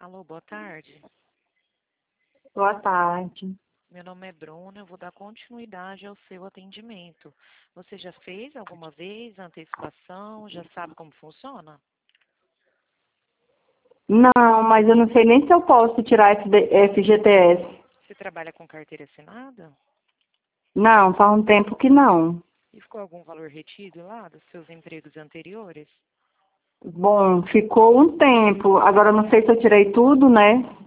Alô, boa tarde. Boa tarde. Meu nome é Bruna, eu vou dar continuidade ao seu atendimento. Você já fez alguma vez a antecipação? Já sabe como funciona? Não, mas eu não sei nem se eu posso tirar FGTS. Você trabalha com carteira assinada? Não, faz um tempo que não. E ficou algum valor retido lá dos seus empregos anteriores? Bom, ficou um tempo. Agora eu não sei se eu tirei tudo, né?